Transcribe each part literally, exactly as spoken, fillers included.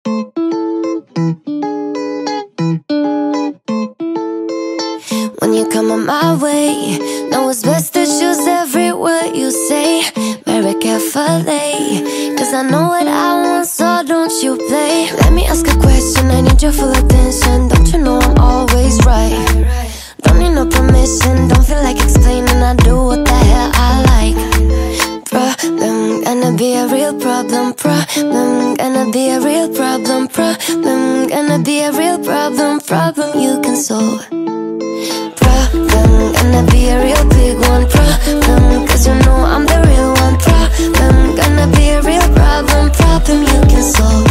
When you're coming my way, know it's best to choose every word you say very carefully, cause I know what I want, so don't you play. Let me ask a question, I need your full attention. Don't you know I'm always right? Don't need no permission, don't feel like explaining. I do what the hell I like. Problem, gonna be a real problem. Problem, gonna be a real problem. Problem, gonna be a real problem. Problem you can solve. Problem, gonna be a real big one. Problem, cause you know I'm the real one. Problem, gonna be a real problem. Problem you can solve.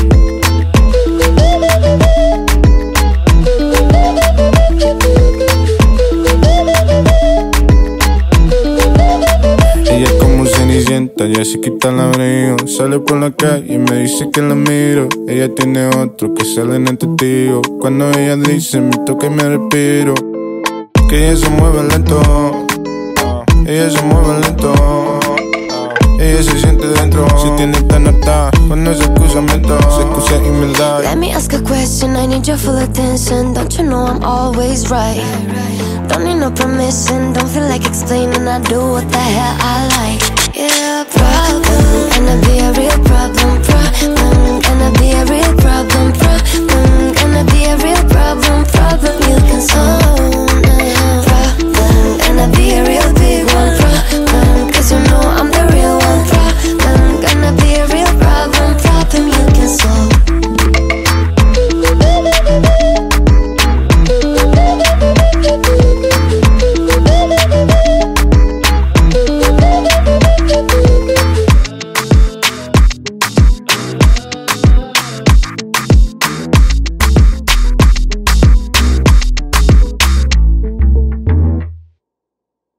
Ella es como Cenicienta, ya se quita el abrigo. Sale por la calle y me dice que la miro. Ella tiene otro que sale en el testigo. Cuando ella dice me toca y me respiro. Que ella se mueve lento, ella se mueve lento. Ella se siente dentro, si tiene tan harta. Cuando se excusa miento, se excusa y me da. Let me ask a question, I need your full attention. Don't you know I'm always right? Don't need no permission, don't feel like explaining. I do what the hell I like. Yeah, problem, gonna be a real problem. Problem,